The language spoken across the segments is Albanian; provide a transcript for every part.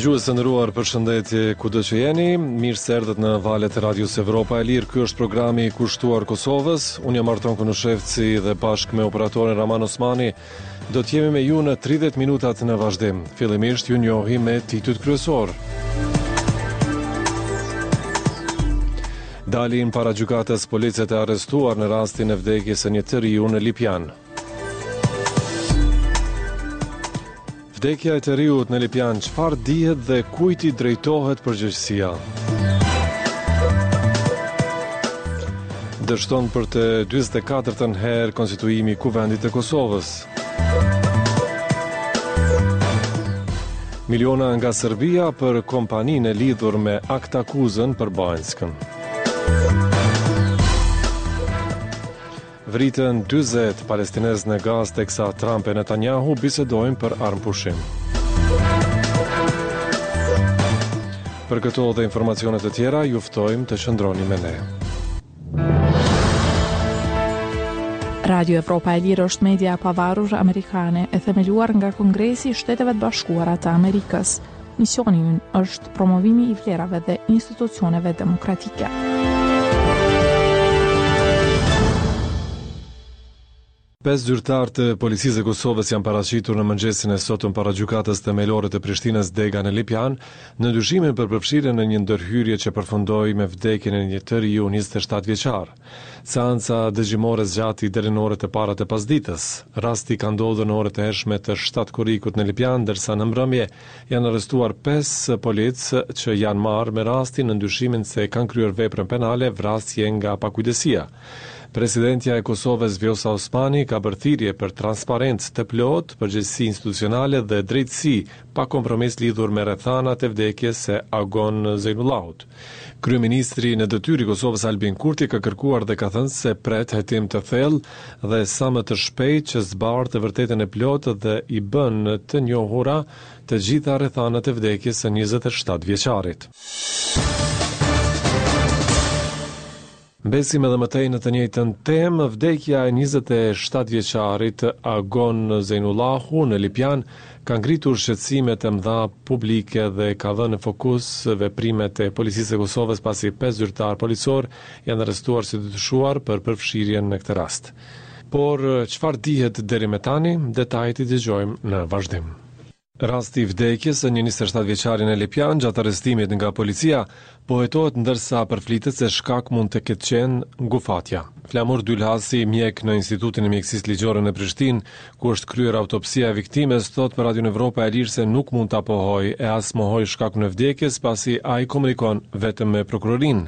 Dëgjues të nderuar, përshëndetje kudo që jeni. Mirë se erdhët në valët e Radios Evropa e Lirë. Ky është programi i kushtuar Kosovës. Unë jam Arton Kunushevci dhe bashkë me operatorin Raman Osmani do të jemi me ju në 30 minutat në vazhdim. Fillimisht ju njohi me titujt kryesor. Dalin para gjykatës policët e arrestuar në rastin e vdekjes së një të riu në Lipjan. Vdekja e të riut në Lipjan, çfarë dihet dhe kujt i drejtohet përgjegjësia? Dështon për të 44-ën herë konstituimi i Kuvendit të Kosovës. Miliona nga Serbia për kompaninë e lidhur me Aktakuzën për Banjskën. Vritën 40 palestinezë në Gazë teksa Trump e Netanyahu bisedojnë për armpushim. Për këto dhe informacionet të tjera, ju ftojmë të qëndroni me ne. Radio Evropa e Lirë është media e pavarur amerikane e themeluar nga Kongresi i Shteteve të Bashkuara të Amerikës. Misioni i ynë është promovimi i vlerave dhe institucioneve demokratike. Pesë zyrtarë të policisë e Kosovës janë paraqitur në mëngjesin e sotëm para gjykatës themelore të Prishtinës Dega në Lipjan, në dyshimin për përfshirjen në një ndërhyrje që përfundoi me vdekjen e një të riu 27 vjeçar. Seanca dëgjimore zgjati deri në orët e para të pasditës. Rasti ka ndodhur në orët e hershme të 7 korrikut në Lipjan, ndërsa në mbrëmje janë arrestuar 5 policë që janë marrë me rastin në dyshimin se kanë kryer veprën penale vrasje nga pakujdesia. Presidentja e Kosovës Vjosa Osmani ka bërë thirrje për transparencë të plotë, përgjegjësi institucionale dhe drejtësi pa kompromis lidhur me rrethanat e vdekjes së Agon Zejnullahut. Kryeministri në detyrë i Kosovës Albin Kurti ka kërkuar dhe ka thënë se pret hetim të thellë dhe sa më të shpejt që zbardh të vërtetën e plotë dhe i bën të njohura të gjitha rrethanat e vdekjes së 27 vjeçarit. Mbesim edhe mëtej në të njëjtën temë, vdekja e 27 vjeçarit Agon Zejnullahu në Lipjan ka ngritur shqetësime të mëdha publike dhe ka dhënë në fokus veprimet e policisë e Kosovës pasi 5 zyrtar policor janë arrestuar si dyshuar për përfshirjen në këtë rast. Por çfarë dihet deri më tani? Detajet i dëgjojmë në vazhdim. Rasti i vdekjes së një 27 vjeçari në Lipjan gjatë arrestimit nga policia po hetohet ndërsa përflitet se shkak mund të ketë qenë ngufatja. Flamur Dylhasi, mjek në Institutin e Mjekësisë Ligjore në Prishtinë, ku është kryer autopsia e viktimës, thot për Radio Evropa e Lirë se nuk mund ta pohoj e as mohoj shkakun e vdekjes pasi ai komunikon vetëm me prokurorinë.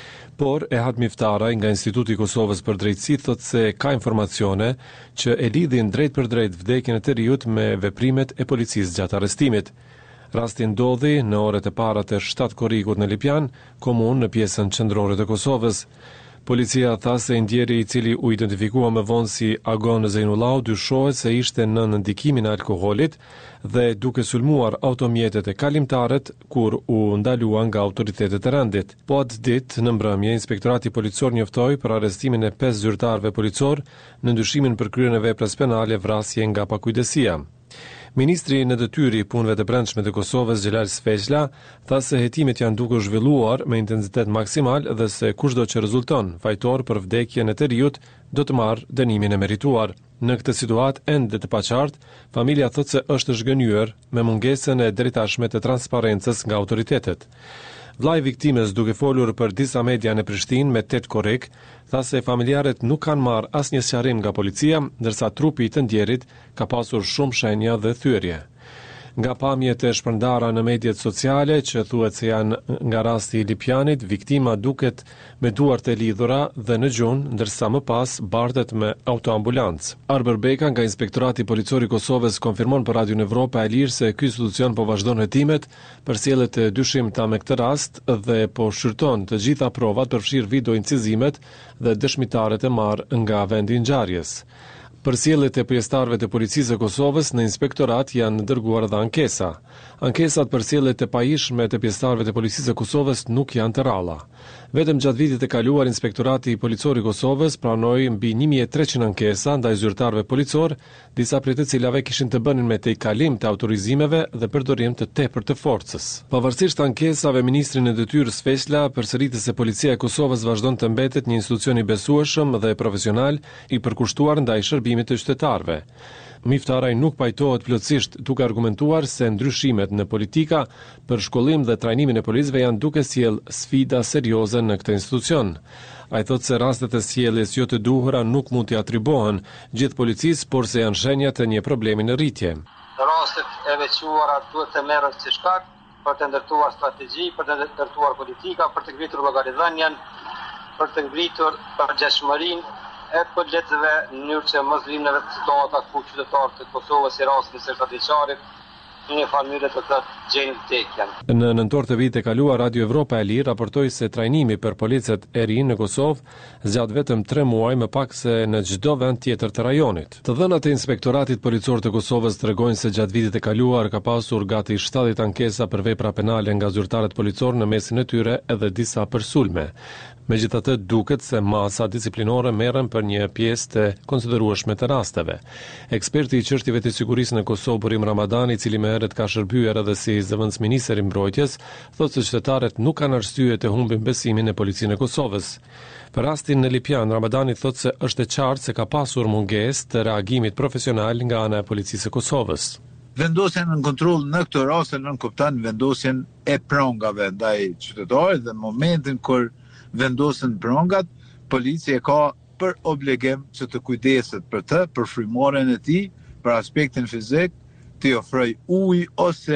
Por Ehad Miftara nga Instituti i Kosovës për Drejtësi thot se ka informacione që e lidhin drejt për drejt vdekjen e të riut me veprimet e policisë gjatë arrestimit. Rasti ndodhi në orët e para të 7 korrikut në Lipjan, komunë në pjesën qendrore të Kosovës. Policia tha se ndjeri i cili u identifikua më vonë si Agon Zejnullahu dyshohet se ishte në ndikimin e alkoolit dhe duke sulmuar automjetet e kalimtarët kur u ndalua nga autoritetet e rendit. Po atë ditë në mbrëmje, inspektorati policor njoftoi për arrestimin e 5 zyrtarëve policor në ndyshimin për kryen e veprës penale vrasje nga pakujdesia. Ministri në detyrë i punëve të brendshme të Kosovës Xhelal Sveçla tha se hetimet janë duke zhvilluar me intensitet maksimal dhe se kushdo që rezulton fajtor për vdekjen e të riut do të marrë dënimin e merituar. Në këtë situatë ende të paqartë, familja thotë se është zhgënjur me mungesën e drejtashme të transparencës nga autoritetet. Vllai viktimës, duke folur për disa media në Prishtinë me 8 korrik, tha se familjarët nuk kanë marrë asnjë sqarim nga policia, ndërsa trupi i të ndjerit ka pasur shumë shenja dhe thyerje. Nga pamjet e shpërndara në mediat sociale që thuhet se janë nga rasti i Lipjanit, viktima duket me duart e lidhura dhe në gjunë, ndërsa më pas bartet me autoambulancë. Arber Beka nga Inspektorati Policor i Kosovës konfirmon për Radio Evropa e Lirë se ky institucion po vazhdon hetimet, përcjellet të dyshimta me këtë rast dhe po shqyrton të gjitha provat përfshirë video incizimet dhe dëshmitarët e marrë nga vendi i ngjarjes. Për sjelljet e pjesëtarëve të Policisë së Kosovës në inspektorat janë dërguar edhe ankesa. Ankesat për sjelljet e pajishme të pjesëtarëve të Policisë së Kosovës nuk janë të ralla. Vetëm gjatë vitit të kaluar Inspektorati Policor i Kosovës pranoi mbi 1300 ankesa ndaj zyrtarëve policor, disa prej të cilave kishin të bënin me tejkalim të autorizimeve dhe përdorim të tepërt të forcës. Pavarësisht ankesave, ministri në detyrë Sfesla përsëritet se Policia e Kosovës vazhdon të mbetet një institucion i besueshëm dhe profesional i përkushtuar ndaj shërbimit të qytetarëve. Miftaraj nuk pajtohet plotësisht, duke argumentuar se ndryshimet në politika për shkollim dhe trajnimin e policëve janë duke sjell sfida serioze në këtë institucion. Ai thotë se rastet e sjelljes jo të duhura nuk mund t'i atribuohen gjithë policisë, por se janë shenja të një problemi në rritje. Rastet e veçuara duhet të merren si shkak për të ndërtuar strategji, për të ndërtuar politika, për të ngritur llogaridhënien, për të ngritur përgjegjësinë e policisëve në mënyrë që mos vinë në situata ku qytetarët e Kosovës si rastin e sërtadiçarit në një familje të të gjejnë vdekjen. Në nëntor të vitit e kaluar, Radio Evropa e Lirë raportoi se trajnimi për policët e rinj në Kosovë zgjat vetëm 3 muaj, më pak se në çdo vend tjetër të rajonit. Të dhënat e Inspektoratit Policor të Kosovës tregojnë se gjatë vitit e kaluar ka pasur gati 70 ankesa për vepra penale nga zyrtarët policor, në mesin e tyre edhe disa për sulme. Megjithatë, duket se masa disiplinore merren për një pjesë të konsiderueshme të rasteve. Eksperti i çështjeve të sigurisë në Kosovë, Burim Ramadani, i cili më herët ka shërbyer edhe si zëvendësministër i mbrojtjes, thotë se qytetarët nuk kanë arsye të humbin besimin në policinë e Kosovës. Për rastin në Lipjan, Ramadani thotë se është e qartë se ka pasur mungesë të reagimit profesional nga ana e policisë së Kosovës. Vendosjen në kontroll në këtë rast nën kupton vendosjen e prangave ndaj qytetarit dhe momentin kur vendosen prangat, policia ka për obligim që të kujdeset për të, për frymëren e tij, për aspektin fizik, të ofroj ujë ose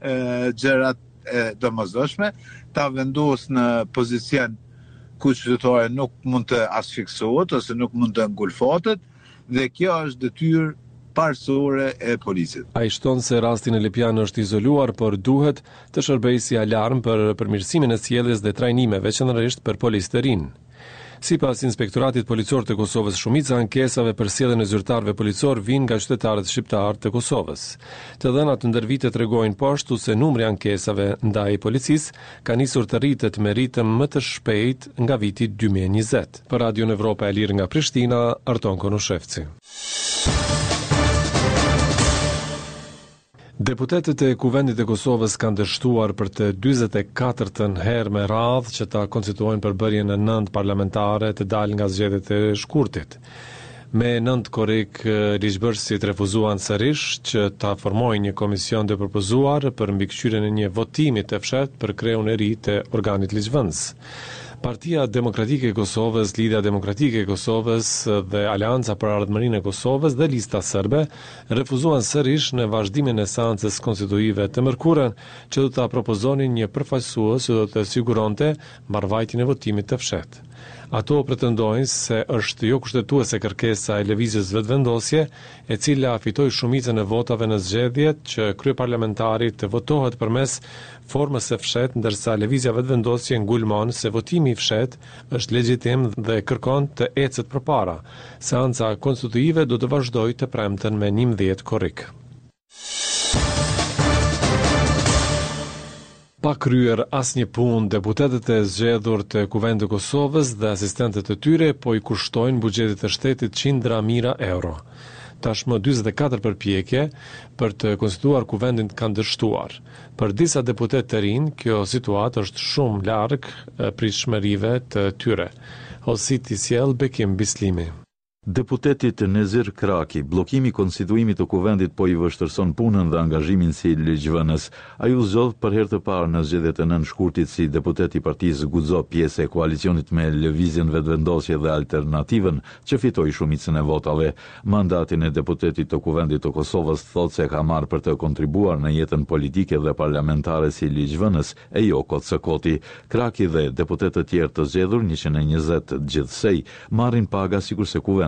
gjërat domosdoshme, ta vendos në pozicion ku qytetari nuk mund të asfiksohet ose nuk mund të ngulfatet, dhe kjo është detyrë parësore e policisë. Ai shton se rasti në Lipjan është izoluar, por duhet të shërbejë si alarm për përmirësimin e sjelljes dhe trajnimeve, veçanërisht për policë të rinj. Sipas Inspektoratit Policor të Kosovës, shumica ankesave për sjelljen e zyrtarëve policor vijnë nga qytetarët shqiptar të Kosovës. Të dhënat ndër vite tregojnë poashtu se numri ankesave ndaj policisë ka nisur të rritet me ritëm më të shpejt nga viti 2020. Për Radio Evropa e Lirë nga Prishtina, Arton Konushevci. Deputetët e Kuvendit e Kosovës kanë dështuar për të 44-ën herë me radhë që ta konstituojnë përbërjen e 9 parlamentare të dalë nga zgjedhjet e shkurtit. Me 9 korrik, ligjbërësit refuzuan sërish që ta formojnë një komision të përpozuar për mbikëqyrjen e një votimi të fshehtë për kreun e ri të organit ligjvënës. Partia Demokratike e Kosovës, Lidhja Demokratike e Kosovës dhe Aleanca për Ardhmërinë e Kosovës dhe Lista Serbe refuzuan sërish në vazhdimin e seancës konstituive të mërkurën që do ta propozonin një përfaqësues që do të siguronte mbarvajtjen e votimit të fshehtë. Ato pretendojnë se është jo kushtetuese kërkesa e lëvizjes vetëvendosje, e cila fitoi shumicën e votave në zgjedhjet që kryeparlamentari të votohet përmes formës së fshehtë, ndërsa lëvizja vetëvendosje ngulmon se votimi i fshehtë është legjitim dhe kërkon të ecet përpara. Seanca konstituive do të vazhdojë të premten me 11 korrik. Pa kryer asnjë punë, deputetët e zgjedhur të Kuvendit të Kosovës dhe asistentët e tyre po i kushtojnë buxhetit të shtetit qindra mijëra euro. Tashmë 44 përpjekje për të konstituar kuvendin kanë dështuar. Për disa deputetë të rinj, kjo situatë është shumë larg pritshmërive të tyre. Ositi sjell Bekim Bislimi. Deputetit Nezir Kraki, bllokimi i konstituimit të kuvendit po i vështërson punën dhe angazhimin si ligjvënës. Ai u zgjodh për herë të parë në zgjedhjet e 9 shkurtit si deputet i partisë Guxo, pjesë e koalicionit me Lëvizjen Vetëvendosje dhe Alternativën, që fitoi shumicën e votave. Mandatin e deputetit të kuvendit të Kosovës thotë se ka marrë për të kontribuar në jetën politike dhe parlamentare si ligjvënës e jo kotësëkoti. Kraki dhe deputetë të tjerë të zgjedhur 120 gjithsej marrin paga sikurse kuvendi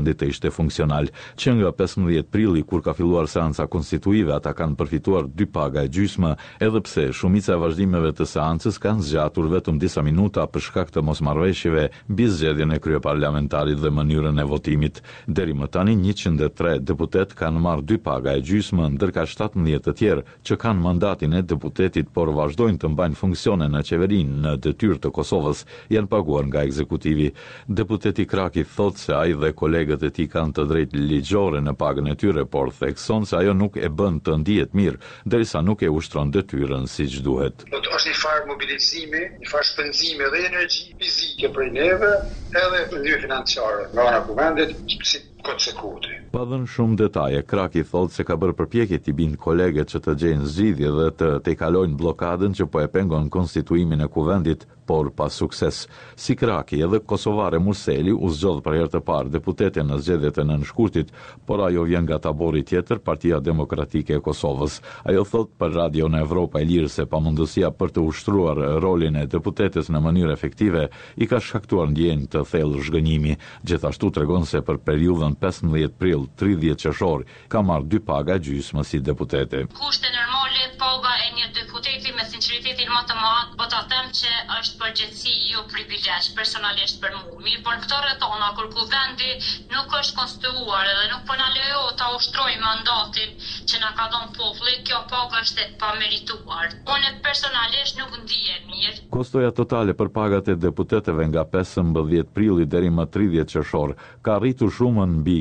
kuvendit të ishte funksional. Që nga 15 prilli, kur ka filluar seanca konstituive, ata kanë përfituar 2 paga e gjysmë, edhe pse shumica e vazhdimeve të seancës kanë zgjatur vetëm disa minuta për shkak të mosmarrëveshjeve mbi zgjedhjen e kryeparlamentarit dhe mënyrën e votimit. Deri më tani 103 deputet kanë marrë 2 paga e gjysmë, ndërka 17 të tjerë që kanë mandatin e deputetit por vazhdojnë të mbajnë funksione në qeverinë në detyrë të Kosovës janë paguar nga ekzekutivi. Deputeti Kraki thotë se ai dhe kolegët e tij kanë të drejtë ligjore në pagën e tyre, por thekson se ajo nuk e bën të ndihet mirë, derisa nuk e ushtron detyrën siç duhet. Është një farë mobilizimi, një farë shpenzime dhe energji fizike prej neve, edhe ndërhyrje financiare nga ana e kuvendit, si konsekute. Pa dhënë shumë detaje, Kraki thotë se ka bërë përpjekje t'i bind kolegët që të gjejnë zgjidhje dhe të tejkalojnë blokadën që po e pengon konstituimin e kuvendit, por pa sukses. Si Kraki, edhe kosovare Murseli u zgjodh për herë të parë deputete në zgjedhjet e nënshkurtit, por ajo vjen nga tabori tjetër, Partia Demokratike e Kosovës. Ajo thotë për Radio në Evropa e Lirë se pamundësia për të ushtruar rolin e deputetes në mënyrë efektive i ka shkaktuar ndjenjë të thellë zhgënjimi. Gjithashtu tregon se për periudhën 15 prill 30 qershor ka marrë 2 paga gjysmë si deputete. Kushte normale paga e një deputeti me sinqeritetin më të madh, po ta them që është përgjithësi jo privilegj personalisht për mua. Mirë, por këto rrethona kur kuvendi nuk është konstituuar dhe nuk po na lejo ta ushtrojmë mandatin që na ka dhënë populli, kjo paga është e pamerituar. Unë personalisht nuk ndihem mirë. Kostoja totale për pagat e deputetëve nga 15 prilli deri më 30 qershor ka rritur shumën mbi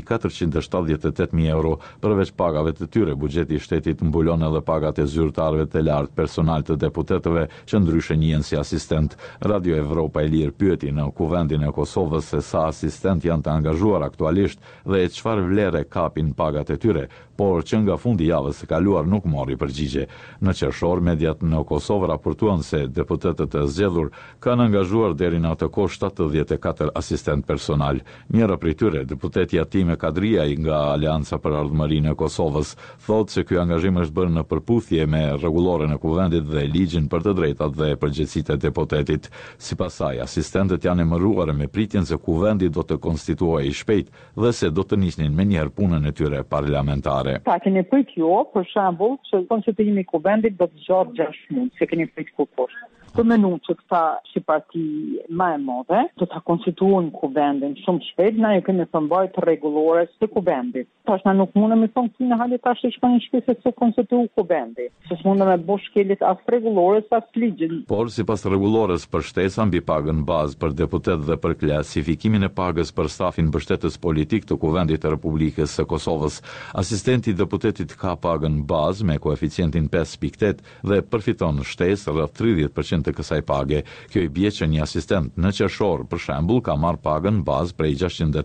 478.000 euro. Përveç pagave të tyre, buxheti i shtetit mbulon edhe pagat e zyrtarëve të lartë personal të deputetëve që ndryshe njihen si asistent. Radio Evropa e Lirë pyeti në kuvendin e Kosovës se sa asistent janë të angazhuar aktualisht dhe e çfarë vlere kapin pagat e tyre, por që nga fundi javës së kaluar nuk mori përgjigje. Në qershor, mediat në Kosovë raportuan se deputetët e zgjedhur kanë angazhuar deri në atë kohë 74 asistent personal. Njëra prej tyre, deputeti Atime Kadriaj nga Aleanca për Ardhmërinë e Kosovës, thotë se ky angazhim është bërë në përputhje me rregulloren e kuvendit dhe ligjin për të drejtat dhe përgjegjësitë e deputetit. Sipas saj, asistentët janë emëruar me pritjen se kuvendi do të konstituojë shpejt dhe se do të nisnin menjëherë punën e tyre parlamentare. Ta keni prit jo, për shembull, që konstituimi i kuvendit do të zgjatë 6 muaj, se keni prit kur poshtë. Të menun që këta si parti më e madhe do ta konstituojnë kuvendin shumë shpejt, na ju kemi përmbajt rregullore të kuvendit. Tash na nuk mundem me funksionin hali tash të shkojnë shpejt se konstituu kuvendi. Se mundem me bosh kelit as rregullore as ligjin. Por sipas rregullores për shtesa mbi pagën bazë për deputet dhe për klasifikimin e pagës për stafin mbështetës politik të kuvendit të Republikës së Kosovës, asistenti i deputetit ka pagën bazë me koeficientin 5.8 dhe përfiton shtesë rreth 30% të kësaj page. Kjo i bie që një asistent në qershor, për shembull, ka marrë pagën bazë prej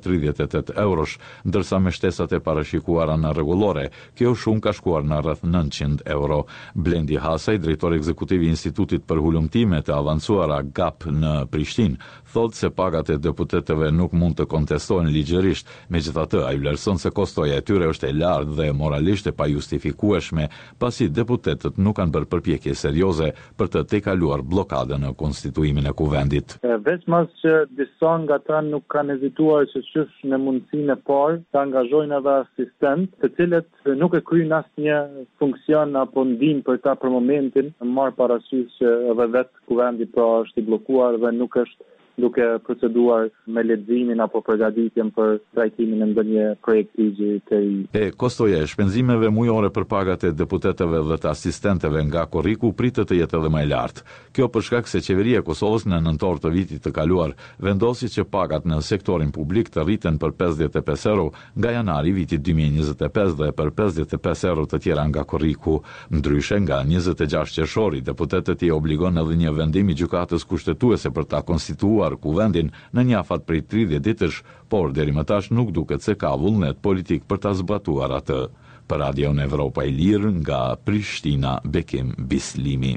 638 eurosh, ndërsa me shtesat e parashikuara në rregullore, kjo shumë ka shkuar në rreth 900 euro. Blendi Hasaj, drejtor ekzekutiv i Institutit për Hulumtime të Avancuara GAP në Prishtinë, thotë se pagat e deputetëve nuk mund të kontestohen ligjërisht, megjithatë ai vlerëson se kostoja e tyre është e lartë dhe moralisht e pajustifikueshme, pasi deputetët nuk kanë bërë përpjekje serioze për të tejkaluar blokadën në konstituimin e kuvendit. Veçmas që disa nga ta nuk kanë hezituar që qysh në mundësinë e parë të angazhojnë edhe asistent, të cilët nuk e kryjnë asnjë funksion apo ndihmë për ta për momentin, marr parasysh që edhe vetë kuvendi pra është i bllokuar dhe nuk është duke proceduar me leximin apo përgatitjen për trajtimin e ndonjë projekti ligji të ri. Kostoja e shpenzimeve mujore për pagat e deputetëve dhe të asistentëve nga korriku pritet të jetë edhe më e lartë. Kjo për shkak se qeveria e Kosovës në nëntor të vitit të kaluar vendosi që pagat në sektorin publik të rriten për 55 euro nga janari vitit 2025 dhe për 55 euro të tjera nga korriku. Ndryshe, nga 26 qershori, deputetët i obligon edhe një vendim i gjykatës kushtetuese për ta konstituar kuvendin në një afat prej 30 ditësh, por deri më tash nuk duket se ka vullnet politik për ta zbatuar atë. Për Radio në Evropa e Lirë nga Prishtina, Bekim Bislimi.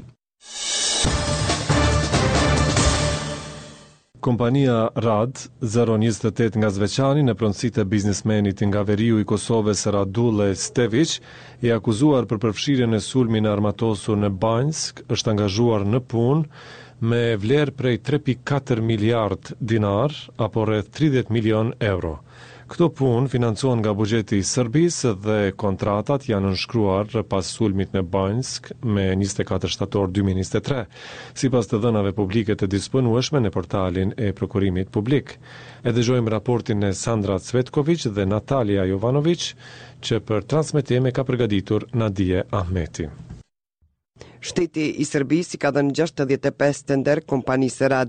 Kompania RAD 028 nga Zveçani në pronësitë e biznesmenit nga veriu i Kosovës Radule Stević e akuzuar për përfshirjen e sulmit në armatosur në Banjsk, është angazhuar në punë me vlerë prej 3.4 miliard dinar apo rreth 30 milion euro. Këto punë financohen nga buxheti i Serbisë dhe kontratat janë nënshkruar pas sulmit në Banjsk me 24 shtator 2023, sipas të dhënave publike të disponueshme në portalin e prokurimit publik. E dëgjojmë raportin e Sandra Cvetković dhe Natalia Jovanović, që për transmetim e ka përgatitur Nadia Ahmeti. Shteti i Serbisë ka dhënë 65 tender kompanisë Rad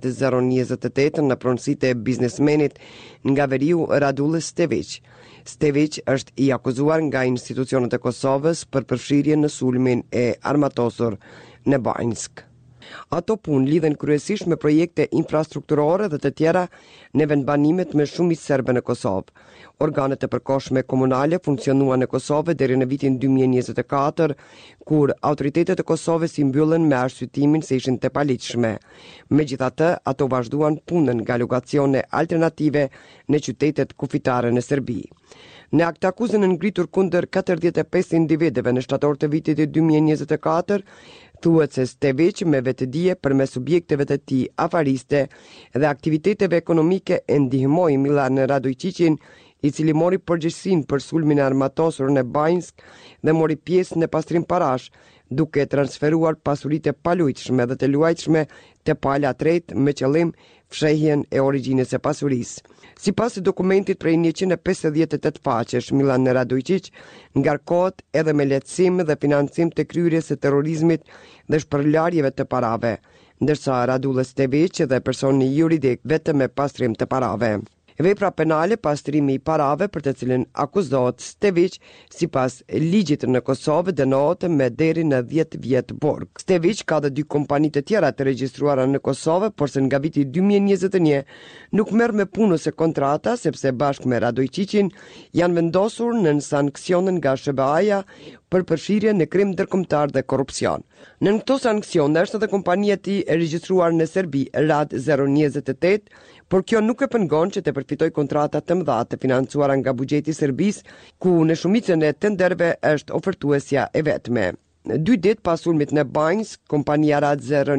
028 në pronësitë e biznesmenit nga veriu Radule Stević. Stević është i akuzuar nga institucionet e Kosovës për përfshirje në sulmin e armatosur në Banjsk. Ato punë lidhen kryesisht me projekte infrastrukturore dhe të tjera në vendbanimet me shumicë serbe në Kosovë. Organet e përkohshme komunale funksionuan në Kosovë deri në vitin 2024, kur autoritetet e Kosovës i mbyllën me arsyetimin se ishin të paligjshme. Megjithatë, ato vazhduan punën nga lokacione alternative në qytetet kufitare në Serbi. Në akt akuzën ngritur kundër 45 individëve në shtator të vitit 2024, thuhet se Stević me vetëdije përmes subjekteve të tij afariste dhe aktiviteteve ekonomike e ndihmoi Milan Radojčićin, i cili mori përgjegjësinë për sulmin e armatosur në Banjsk dhe mori pjesë në pastrim parash, duke transferuar pasuritë e palujtshme dhe të luajtshme te pala tretë me qëllim fshehjen e origjinës së pasurisë. Sipas dokumentit prej 158 faqesh, Milan Radojčić ngarkohet edhe me lehtësim dhe financim të kryerjes së terrorizmit dhe shpërlarjeve të parave, ndërsa Radule Stević dhe personi juridik vetëm me pastrim të parave. Vepra penale pastrimi i parave për të cilën akuzohet Stević sipas ligjit në Kosovë dënohet me deri në 10 vjet burg. Stević ka dhe 2 kompani të tjera të regjistruara në Kosovë, por se nga viti 2021 nuk merr me punës e kontrata sepse bashkë me Radojčićin janë vendosur në sankcione nga SBA-ja për përfshirje në krim ndërkombëtar dhe korrupsion. Në këto sanksione është edhe kompania e tij e regjistruar në Serbi, Rad 028, por kjo nuk e pengon që të përfitoj kontrata të mëdha të financuara nga buxheti i Serbisë, ku në shumicën e tenderëve është ofertuesja e vetme. 2 ditë pas sulmit në Banjsk, kompania Rad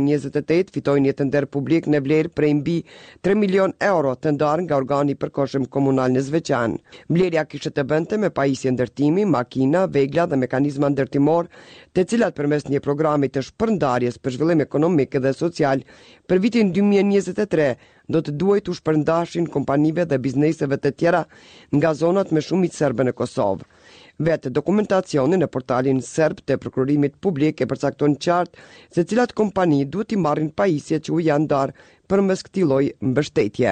028 fitoi një tender publik në vlerë prej mbi 3 milion euro të ndarë nga organi i përkohshëm komunal në Zveçan. Blerja kishte të bënte me pajisje ndërtimi, makina, vegla dhe mekanizma ndërtimor, të cilat përmes një programi të shpërndarjes për zhvillim ekonomik dhe social për vitin 2023 do të duhet të shpërndashin kompanive dhe bizneseve të tjera nga zonat me shumicë serbe në Kosovë. Vetë dokumentacioni në portalin serb të prokurimit publik e përcakton qartë se cilat kompani duhet i marrin pajisje që u janë ndarë përmes këtij lloji mbështetje.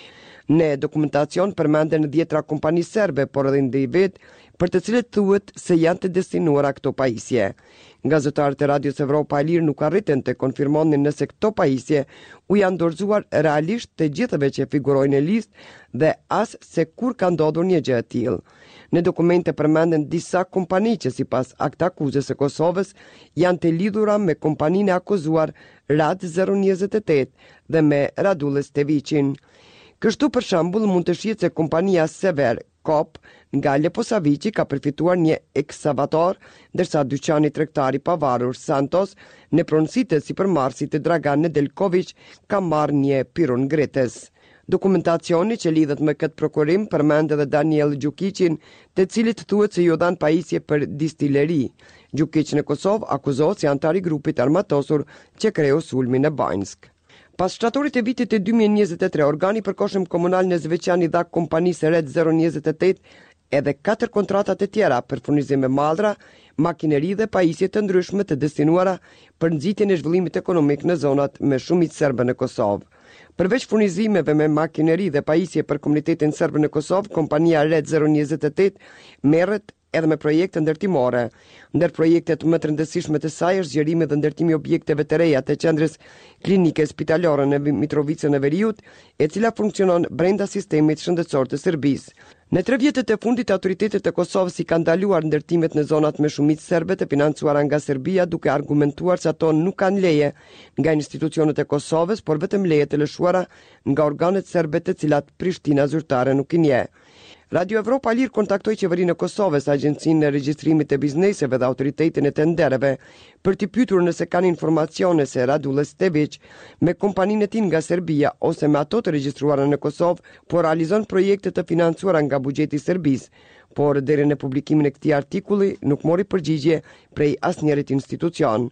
Në dokumentacion përmenden 10 kompani serbe, por edhe individ për të cilët thuhet se janë të destinuara këto pajisje. Gazetarët e Radios Evropa e Lirë nuk arritën të konfirmonin nëse këto pajisje u janë dorëzuar realisht të gjithëve që figurojnë në listë dhe as se kur ka ndodhur një gjë e tillë. Në dokumente përmenden disa kompani që sipas akt akuzës së Kosovës janë të lidhura me kompaninë e akuzuar Rad 028 dhe me Radule Stevićin. Kështu për shembull mund të shihet se kompania Sever Kop nga Leposavici ka përfituar një ekskavator, ndërsa dyqani tregtar i pavarur Santos në pronësitë e sipërmarrësit të Dragan Nedeljković ka marrë një piron ngritës. Dokumentacioni që lidhet me këtë prokurim përmend edhe Daniel Gjukićin, të cilit thuhet se ju dhan pajisje për distileri. Gjukić në Kosovë akuzohet si antar i grupit armatosur që kreu sulmin në Banjsk. Pas shtatorit e vitit e 2023, organi i përkohshëm komunal në Zveçan i dha kompanisë Rad 028 edhe 4 kontrata të tjera për furnizim me mallra, makineri dhe pajisje të ndryshme të destinuara për nxitjen e zhvillimit ekonomik në zonat me shumicë serbe në Kosovë. Përveç furnizimeve me makineri dhe pajisje për komunitetin serb në Kosovë, kompania Rad 028 merret edhe me projekte ndërtimore. Ndër projektet më të rëndësishme të saj është zgjerimi dhe ndërtimi i objekteve të reja të qendrës klinike spitalore në Mitrovicën e Veriut, e cila funksionon brenda sistemit shëndetësor të Serbisë. Në 3 vjetët e fundit, autoritetet e Kosovës i kanë ndaluar ndërtimet në zonat me shumicë serbe të financuara nga Serbia, duke argumentuar se ato nuk kanë leje nga institucionet e Kosovës, por vetëm leje të lëshuara nga organet serbe të cilat Prishtina zyrtare nuk i njeh. Radio Evropa Lirë kontaktoi qeverinë e Kosovës, Agjencinë e Regjistrimit të Bizneseve dhe Autoritetin e Tendereve për t'i pyetur nëse kanë informacione se Radule Stević me kompaninë e tij nga Serbia ose me ato të regjistruara në Kosovë, po realizon projekte të financuara nga buxheti i Serbisë, por deri në publikimin e këtij artikulli nuk mori përgjigje prej asnjërit institucion.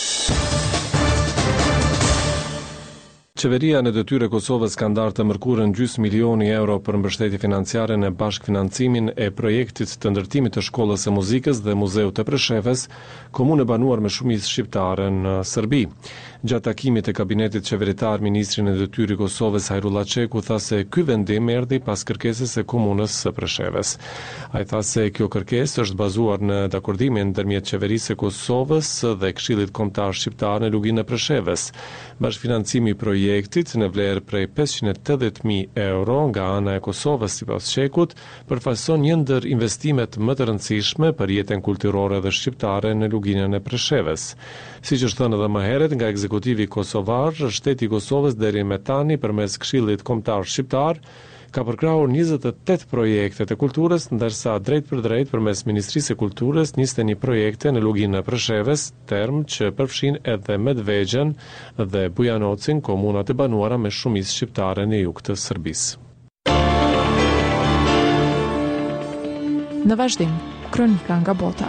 Qeveria në detyrë e Kosovës ka ndarë të mërkurën gjys milioni euro për mbështetje financiare në bashkëfinancimin e projektit të ndërtimit të shkollës së muzikës dhe muzeut të Preshevës, komunë e banuar me shumicë shqiptare në Serbi. Gjatë takimit të kabinetit qeveritar, ministri në detyrë i Kosovës Hajrullah Çeku tha se ky vendim erdhi pas kërkesës së komunës së Preshevës. Ai tha se kjo kërkesë është bazuar në dakordimin ndërmjet qeverisë së Kosovës dhe Këshillit Kombëtar Shqiptar në luginën e Preshevës. Bashkëfinancimi i projektit në vlerë prej 580.000 euro nga ana e Kosovës sipas Çekut përfaqëson një ndër investimet më të rëndësishme për jetën kulturore dhe shqiptare në luginën e Preshevës. Siç është thënë edhe më herët nga ekzekutivi kosovar, shteti i Kosovës deri me tani përmes Këshillit Kombëtar Shqiptar ka përkrahur 28 projekte të kulturës, ndërsa drejt për drejt përmes Ministrisë së Kulturës 21 projekte në luginën e Preshevës, term që përfshin edhe Medvegjen dhe Bujanocin, komunat e banuara me shumicë shqiptare në jug të Serbisë. Në vazhdim, kronika nga bota.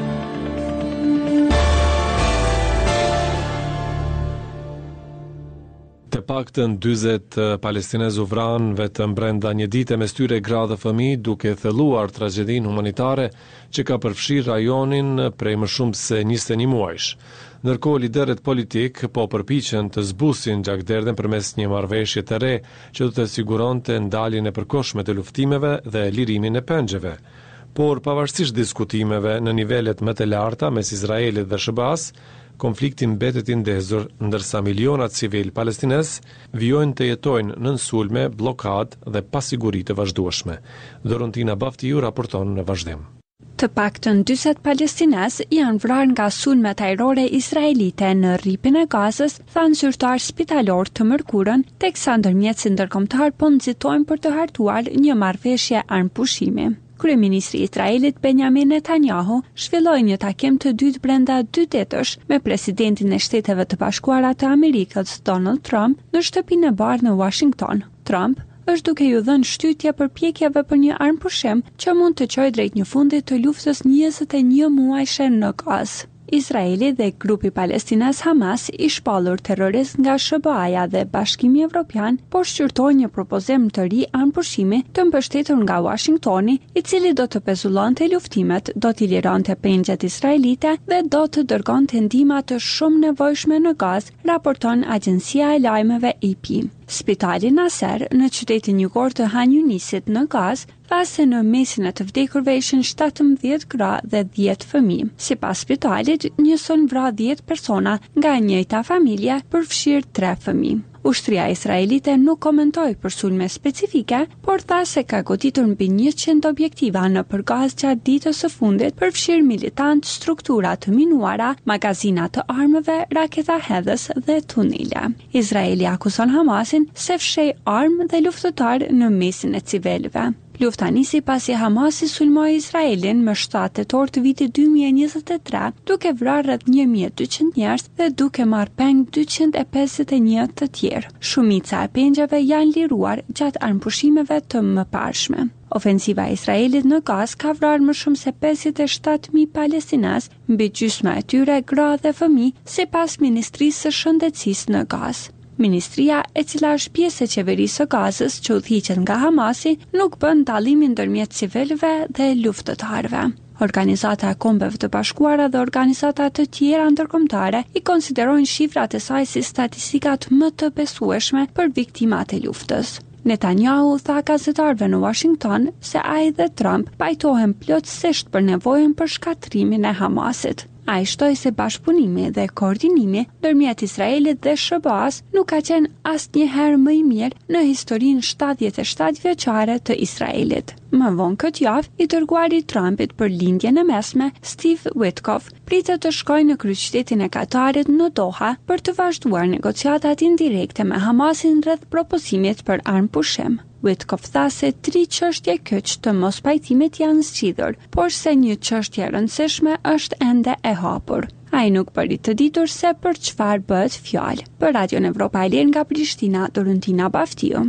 Të paktën 40 palestinezë u vranë vetëm brenda një dite me styre gra dhe fëmijë, duke thelluar tragjedinë humanitare që ka përfshirë rajonin prej më shumë se 21 muajsh. Ndërkohë liderët politik po përpiqen të zbusin gjakderdhen përmes një marrëveshje të re që do të siguronte ndaljen e përkohshme të luftimeve dhe lirimin e pengjeve. Por pavarësisht diskutimeve në nivelet më të larta mes Izraelit dhe SBA-s, konflikti mbetet i ndezur, ndërsa milionat civil palestinez vijojnë të jetojnë në sulme, blokad dhe pasiguri të vazhdueshme. Dorontina Baftiu raporton në vazhdim. Të paktën 40 palestinezë janë vrarë nga sulmet ajrore izraelite në rripin e Gazës, thanë zyrtar spitalor të mërkurën, teksa ndërmjetësit ndërkombëtar po nxitojnë për të hartuar një marrëveshje armpushimi. Kryeministri i Izraelit Benjamin Netanyahu zhvilloi një takim të dytë brenda 2 ditësh me presidentin e Shteteve të Bashkuara të Amerikës Donald Trump në shtëpinë e bardhë në Washington. Trump është duke ju dhënë shtytje përpjekjeve për një armpushim që mund të çojë drejt një fundi të luftës 21 muajshe në Gazë. Izraeli dhe grupi palestinez Hamas i shpallur terrorist nga SBA-ja dhe Bashkimi Evropian po shqyrtojnë një propozim të ri armpushimi të mbështetur nga Washingtoni, i cili do të pezullonte luftimet, do t'i lironte pengjet izraelite dhe do të dërgonte ndihma të shumë nevojshme në Gazë, raporton agjencia e lajmeve AP. Spitali Nasser në qytetin jugur të Han Yunisit në Gazë tha se në mesin e të vdekurve ishin 17 gra dhe 10 fëmijë. Sipas spitalit, njëson vra 10 persona nga njëjta familje, përfshirë 3 fëmijë. Ushtria israelite nuk komentoi për sulme specifike, por tha se ka goditur mbi 100 objektiva në Gazë gjatë ditës së fundit, përfshirë militantë, struktura të minuara, magazina të armëve, raketa hedhës dhe tunele. Izraeli akuzon Hamasin se fshej armë dhe luftëtar në mesin e civilëve. Lufta nisi pasi Hamasi sulmoi Izraelin më 7 tetor të vitit 2023, duke vrarë rreth 1200 njerëz dhe duke marrë peng 251 të tjerë. Shumica e pengjeve janë liruar gjatë armpushimeve të mëparshme. Ofensiva e Izraelit në Gazë ka vrarë më shumë se 57.000 palestinezë, mbi gjysma e tyre gra dhe fëmijë, sipas Ministrisë së Shëndetësisë në Gazë. Ministria, e cila është pjesë e qeverisë së Gazës që udhëhiqet nga Hamasi, nuk bën dallimin ndërmjet civilëve dhe luftëtarëve. Organizata e Kombeve të Bashkuara dhe organizata të tjera ndërkombëtare i konsiderojnë shifrat e saj si statistikat më të besueshme për viktimat e luftës. Netanyahu tha gazetarëve në Washington se ai dhe Trump pajtohen plotësisht për nevojën për shkatrimin e Hamasit. Ai shtoi se bashkëpunimi dhe koordinimi ndërmjet Izraelit dhe SBA-s nuk ka qenë asnjëherë më i mirë në historinë 77 vjeçare të Izraelit. Më vonë këtë javë, i dërguari i Trumpit për lindjen e mesme, Steve Witkoff, pritet të shkojë në kryeqytetin e Katarit në Doha për të vazhduar negociatat indirekte me Hamasin rreth propozimit për armpushim. Witkoff tha se 3 çështje kyç të mos pajtimit janë zgjidhur, por se një çështje e rëndësishme është ende e hapur. Ai nuk bëri të ditur se për çfarë bëhet fjalë. Për Radion Evropa e Lirë nga Prishtina, Dorentina Baftiu.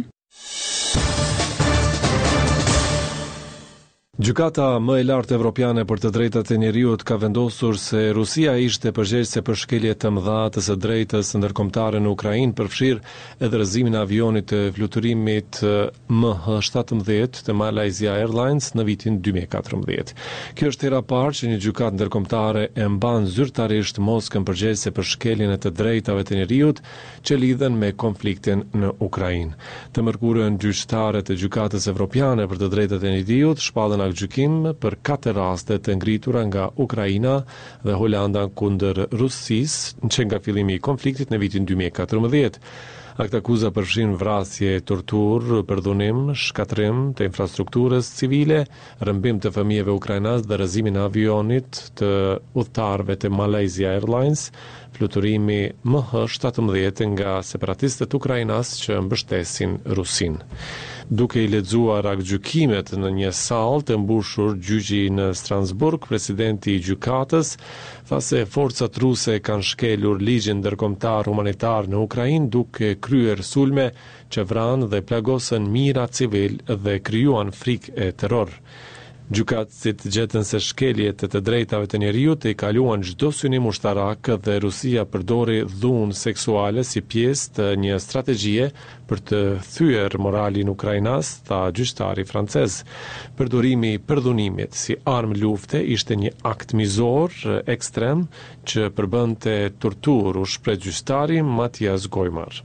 Gjykata më e lartë evropiane për të drejtat e njeriut ka vendosur se Rusia ishte përgjegjëse për shkelje të mëdha të së drejtës ndërkombëtare në Ukrainë, përfshirë edhe rrëzimin e avionit të fluturimit MH17 të Malaysia Airlines në vitin 2014. Kjo është hera parë që një gjykatë ndërkombëtare e mban zyrtarisht Moskën përgjegjëse për shkeljen e të drejtave të njeriut që lidhen me konfliktin në Ukrainë. Të mërkurën gjyqtare të gjykatës evropiane për të drejtat e njeriut shpallën gjykim për 4 raste të ngritura nga Ukraina dhe Holanda kundër Rusisë që nga fillimi i konfliktit në vitin 2014. Akt akuza përfshin vrasje, torturë, përdhunim, shkatrim të infrastrukturës civile, rrëmbim të fëmijëve ukrainas dhe rrëzimin e avionit të udhëtarëve të Malaysia Airlines, fluturimi MH17 nga separatistët ukrainas që mbështesin Rusin. Duke i lexuar aktgjykimet në një sallë të mbushur gjyqi në Strasburg, presidenti i gjykatës tha se forcat ruse kanë shkelur ligjin ndërkombëtar humanitar në Ukrainë duke kryer sulme që vranë dhe plagosën mijëra civil dhe krijuan frikë e terror. Gjykatësit gjetën se shkeljet të drejtave të njeriut i kaluan çdo synim ushtarak dhe Rusia përdori dhunë seksuale si pjesë të një strategjie për të thyer moralin ukrainas, tha gjyqtari francez. Përdorimi i përdhunimit si armë lufte ishte një akt mizor ekstrem që përbënte torturë, u shpreh gjyqtari Matias Gojmar.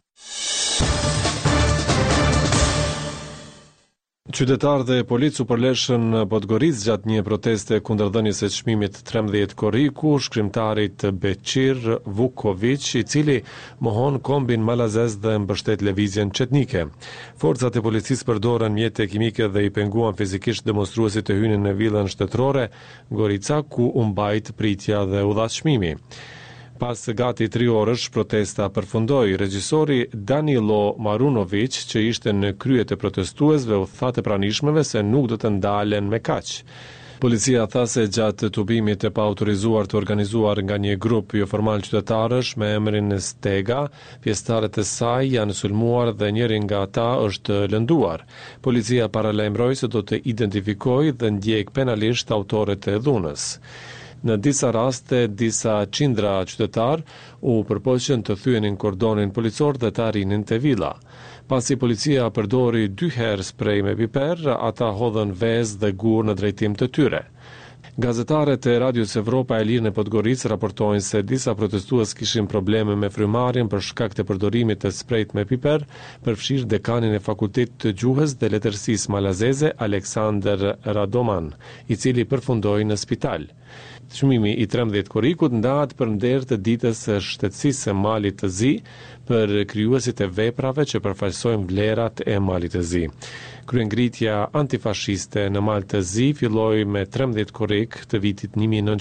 Qytetarë dhe polic u përleshën në Podgoricë gjatë një proteste kundër dhënies së çmimit 13 korriku shkrimtarit Beqir Vukovic, i cili mohon kombin malazez dhe mbështet lëvizjen çetnike. Forcat e policisë përdorën mjete kimike dhe i penguan fizikisht demonstruesit të hynin në villën shtetërore Gorica, ku u mbajt pritja dhe udhëheqësimi. Pas gati 3 orësh protesta përfundoi, regjisori Danilo Marunovic, që ishte në krye të protestuesve, u tha të pranishmëve se nuk do të ndalen me kaq. Policia tha se gjatë tubimit të paautorizuar të organizuar nga një grup jo formal qytetarësh me emrin Stega, pjesëtarët e saj janë sulmuar dhe njëri nga ata është lënduar. Policia paralajmëroi se do të identifikojë dhe ndjek penalisht autorët e dhunës. Në disa raste, disa qindra qytetar u përpoqën të thyenin kordonin policor dhe të arrinin te villa. Pasi policia përdori 2 herë sprej me piper, ata hodhën vezë dhe gur në drejtim të tyre. Gazetarët e Radios Evropa e Lirë në Podgoricë raportojnë se disa protestues kishin probleme me frymarrjen për shkak të përdorimit të sprejt me piper, përfshirë dekanin e Fakultetit të Gjuhës dhe Letërsisë malazeze Aleksander Radoman, i cili përfundoi në spital. Çmimi i 13 korrikut ndahet për nder të ditës së shtetësisë së Malit të Zi për krijuesit e veprave që përfaqësojnë vlerat e Malit të Zi. Kryengritja antifashiste në Mal të Zi filloi me 13 korrik të vitit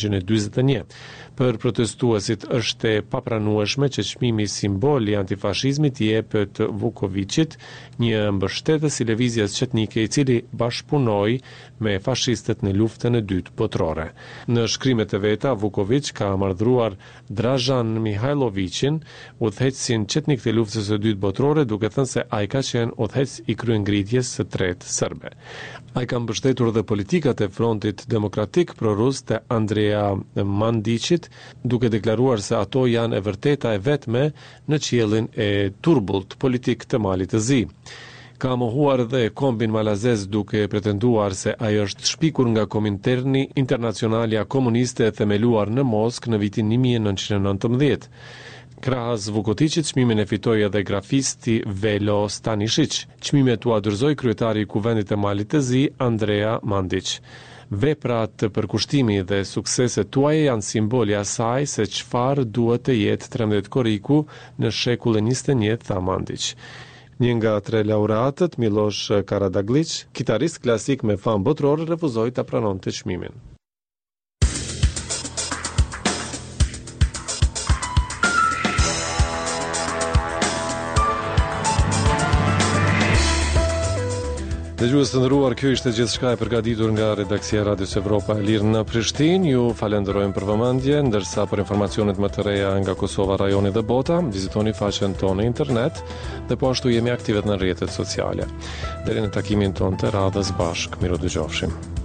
1941. Për protestuesit është e papranueshme që çmimi simbol i antifashizmit i jepet Vukovicit, një mbështetës i lëvizjes çetnike i cili bashkëpunoi me fashistët në luftën e dytë botërore. Në shkrimet e veta, Vukovic ka marrëdhëruar Dražan Mihajlovicin, udhëheqësin çetnik të luftës së dytë botërore, duke thënë se ai ka qenë udhëheqës i kryengritjes së tretë serbe. Ai ka mbështetur dhe politikat e Frontit Demokratik prorus të Andrea Mandicit, duke deklaruar se ato janë e vërteta e vetme në qiellin e turbullt politik të Malit të Zi. Ka mohuar dhe kombin malazez duke pretenduar se ai është shpikur nga Kominterni Internacionalja Komuniste e themeluar në Moskë në vitin 1919. Krahas Vukoticit, çmimin e fitoi edhe grafisti Velo Stanisic. Çmimet u dorëzoi kryetari i Kuvendit të Malit të Zi, Andrea Mandic. Veprat për kushtimi dhe sukseset tuaja janë simboli asaj se çfarë duhet të jetë 13 korriku në shekullin 21, tha Mandic. Një nga 3 laureatët, Miloš Karadaglić, kitarist klasik me famë botërore, refuzoi ta pranonte çmimin. Dëgjues të nderuar, kjo ishte gjithçka e përgatitur nga redaksia e Radios Evropa e Lirë në Prishtinë. Ju falenderojmë për vëmendje, ndërsa për informacionet më të reja nga Kosova, rajoni dhe bota, vizitoni faqen tonë në internet dhe po ashtu jemi aktive në rrjetet sociale. Deri në takimin tonë të radhës bashk, miru dëgjofshim.